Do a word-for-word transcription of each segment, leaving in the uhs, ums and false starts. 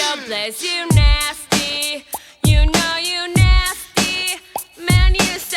Yo, Blaze, you nasty. You know you nasty. Man, you so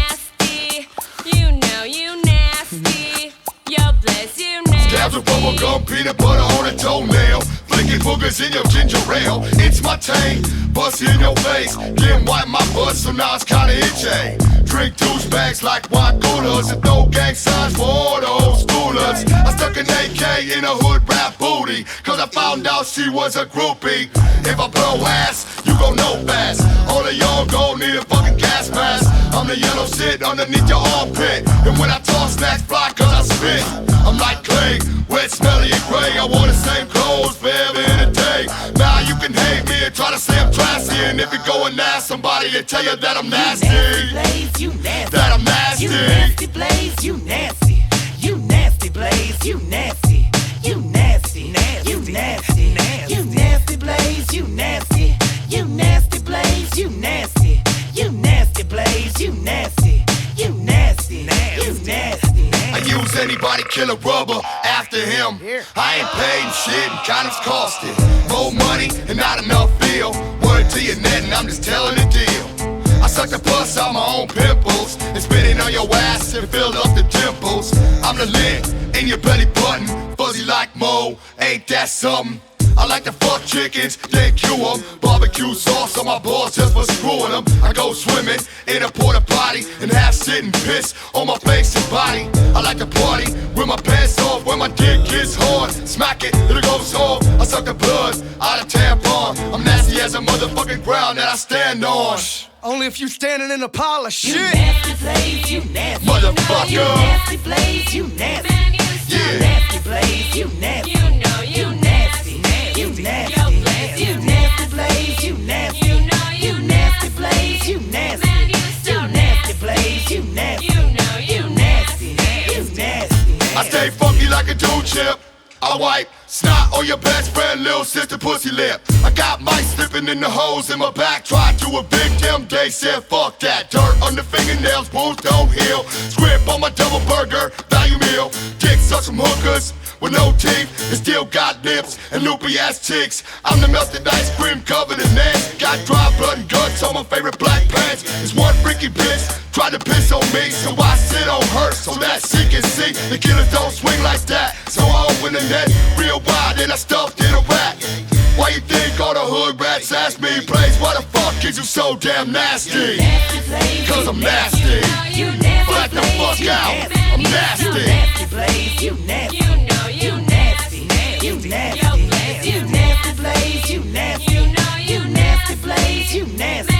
nasty. You know you nasty. Yo, Blaze, you nasty. Stabs with bubble gum, peanut butter on a toenail. Flicking boogers in your ginger ale. It's my tank, bust in your face. Getting white my butt, so now it's kinda itchy. Drink douchebags like wine coolers and throw gang signs for all the old schoolers. I stuck an A K in a hood rap booty, cause I found out she was a groupie. If I blow ass, you gon' know fast. All of y'all gon' need a fucking gas mask. I'm the yellow shit underneath your armpit. And when I talk, snacks fly cause I spit. I'm like clay, wet, smelly and gray. I wore the same clothes forever and a day. Now you can hate me and try to say I'm classy. And if you go and ask somebody, they tell you that I'm nasty. You nasty, That I'm nasty. you nasty, Blaze, you nasty, you nasty, Blaze, you nasty, you nasty, nasty, you nasty, nasty, you nasty, Blaze, you nasty, you nasty, Blaze, you nasty, you nasty, Blaze, you nasty, you nasty, you nasty. I use anybody, kill a rubber after him. I ain't paid shit and condoms costed. More money and not enough feel. Word to your net and I'm just telling the deal. I suck the pus out my own pimples and spit it on your ass and filled up the dimples. I'm the lid in your belly button, fuzzy like Mo, ain't that something? I like to fuck chickens, then cue them. Barbecue sauce on my balls just for screwing them. I go swimming in a porta potty and have shit and piss on my face and body. I like to party with my pants off when my dick gets hard. Smack it till it goes off. I suck the blood out of tampon. I'm nasty as a motherfucking ground that I stand on. Only if you standing in a pile of You shit. nasty, Blaze, you nasty, Motherfucker. you nasty, Blaze, you nasty, Man, you so Yeah. nasty, Blaze, you nasty. You know you nasty. You Yo, nasty, Blaze, you you nasty, Blaze, you nasty, You know you you nasty, Blaze, you nasty, Man, you so you nasty, Blaze, you nasty, You know you nasty, you nasty. I stay funky like a dude chip. I wipe snot on your best friend, little sister pussy lip. I got mice slipping in the holes in my back. Tried to evict them, they said fuck that. Dirt on the fingernails, wounds don't heal. Script on my double burger, value meal. Dick suck some hookers with no teeth and still got lips and loopy ass cheeks. I'm the melted ice cream covered in ants. Got dry blood and guts on my favorite black pants. It's one freaky bitch tried to piss on me, so I sit on her so that she can see the killers don't swing like that. So I open the net real wide and I stuffed in a rat. Why you think all the hood rats ask me, Blaze, why the fuck is you so damn nasty? Cause I'm nasty. You nasty, Black the Blaze, fuck you out. nasty. I'm You nasty. nasty, Blaze, you nasty. You know you You nasty, you Yo, nasty, Blaze, you you nasty, Blaze, you nasty. You know You you nasty, Blaze, you nasty.